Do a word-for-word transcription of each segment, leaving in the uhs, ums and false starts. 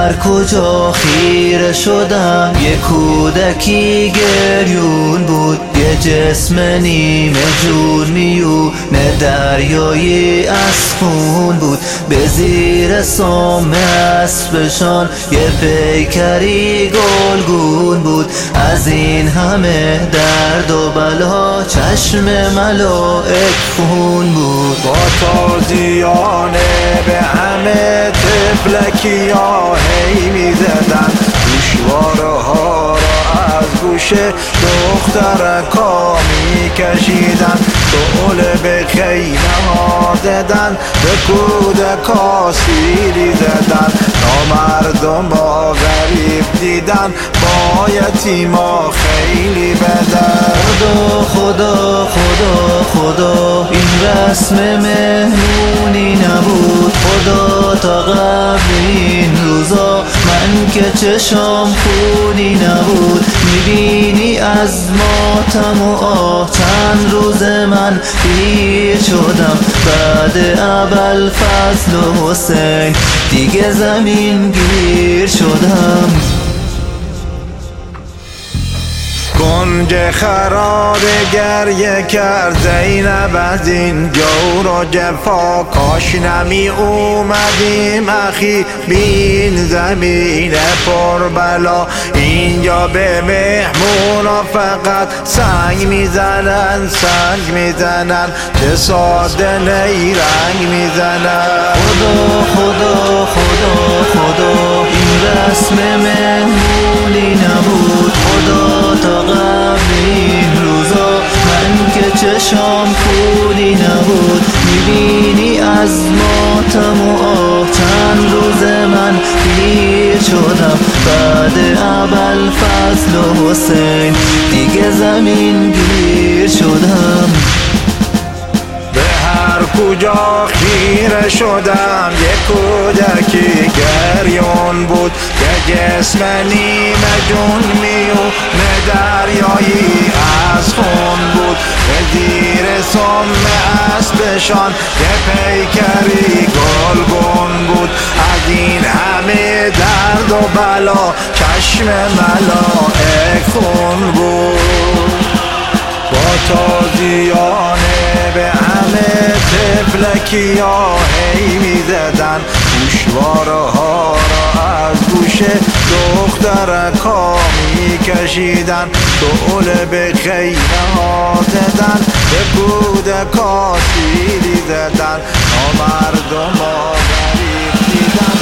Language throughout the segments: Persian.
هر کجا خیره شدم یه کودکی گریون بود، یه جسم نیمه جون میونه دریایی از خون بود. به زیر سم اسبشان یه پیکری گلگون بود. از این همه درد و بلا چشم ملائک خون بود. با تازیانه به همه تفلکی ها هی میزدن، گوشواره ها را از گوش دخترکا میکشیدن. دول به خیمه ها زدن، به کودکا سیلی زدن. نامردم با غریب دیدن، با یتیما خیلی بدن. خدا خدا خدا خدا این رسم مهمونی نبود. خدا تا قبل این روزا من که چشام خونی نبود. میبینی از ماتم و آه چند روز من پیر شدم. بعد ابوالفضل و حسین دیگه زمین گیر شدم. گنج خراب گریه کرد زینب از این جور و جفا. کاش نمی اومدیم اخی بین زمین پر بلا. اینجا به مهمونا فقط سنگ میزنن سنگ میزنن، چه ساده نیرنگ میزنن. خدا خدا خدا خدا این رسم مهمونی نبود. خدا تا قبل این روزا من که چشام خونی نبود. میبینی از ماتم و آه چند روز من پیر شدم. بعد ابوالفضل و حسین دیگه زمین گیر شدم. هر کجا خیره شدم یه کودکی گریون بود، یه جسم نیمه جون میونه دریایی از خون بود. به زیر سم اسبشان یه پیکری گلگون بود. از این همه درد و بلا چشم ملائک خون بود. با تازیانه به همه تفلکی ها هی میزدن، گوشواره ها را از گوش دخترکا میکشیدن. دول به خیمه ها زدن، به کودکا سیلی زدن. نامردم با غریب دیدن،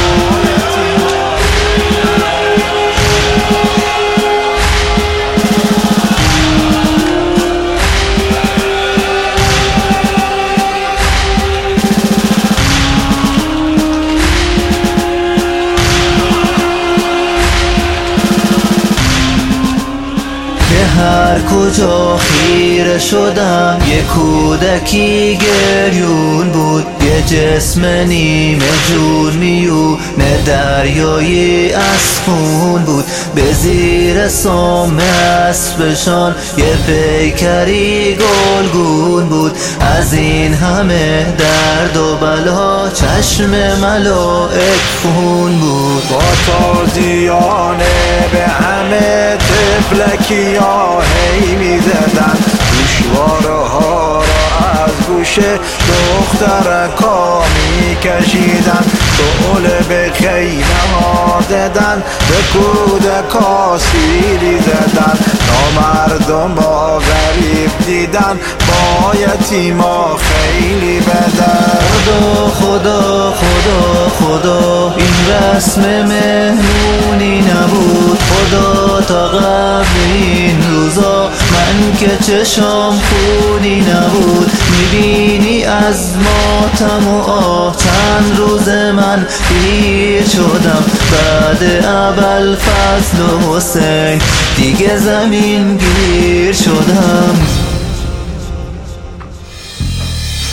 هر کجا خیره شدم یه کودکی گریون بود، یه جسم نیمه جون میونه دریایی از خون بود. به زیر سم اسبشان یه پیکری گلگون بود. از این همه درد و بلا چشم ملائک خون بود. با تازیانه به همه تفلکی ها هی میزدن، گوشواره ها را از گوش دخترکا میکشیدن. دول به خیمه ها زدن، به کودکا سیلی زدن. نامردم با غریب دیدن، با یتیما خیلی بدن. خدا خدا خدا خدا این رسم مهمونی نبود. خدا تا قبل این روزا من که چشام خونی نبود. میبینی از ماتم و آه چند روز من پیر شدم. بعد ابوالفضل و حسین دیگه زمین گیر شدم.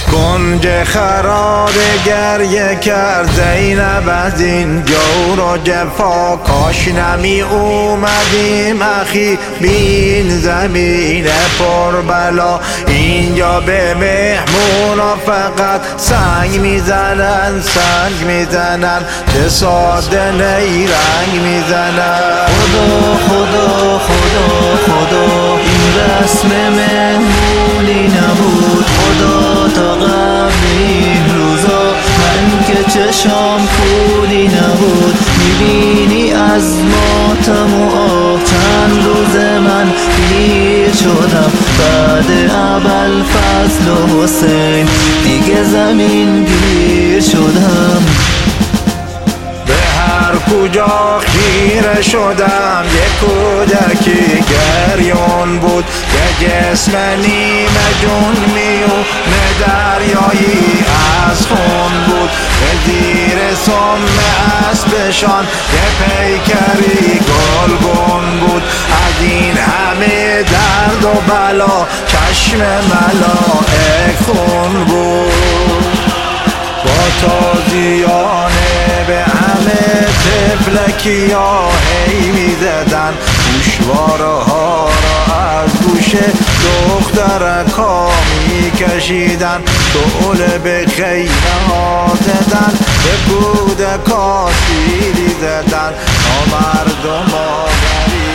کنج خراب گریه کرد زینب از این جور و جفا، کاش نمی اومدیم اخی بین زمین پر بلا. اینجا به مهمونا فقط سنگ میزنن سنگ میزنن، چه ساده نیرنگ میزنن. خدا خدا خدا خدا این رسم مهمونی نبود. خدا تا قبل این روزا من که چشام کولی نبود. میبینی از ماتم و آه چند روز من پیر شدم. بعد ابوالفضل و حسین دیگه زمین گیر شدم. هر کجا خیره شدم یک کودکی گریون بود، که جسم نیمه جون میونه دریایی از خون بود. به زیر سم اسبشان یه پیکری گلگون بود. از این همه درد و بلا چشم ملائک خون بود. با تازیانه به همه تفلکیا هی میزدن، گوشواره ها را از گوش دخترکا میکشیدن. دول به خیمه ها زدن، به کودکا سیلی زدن، تا مردم آوری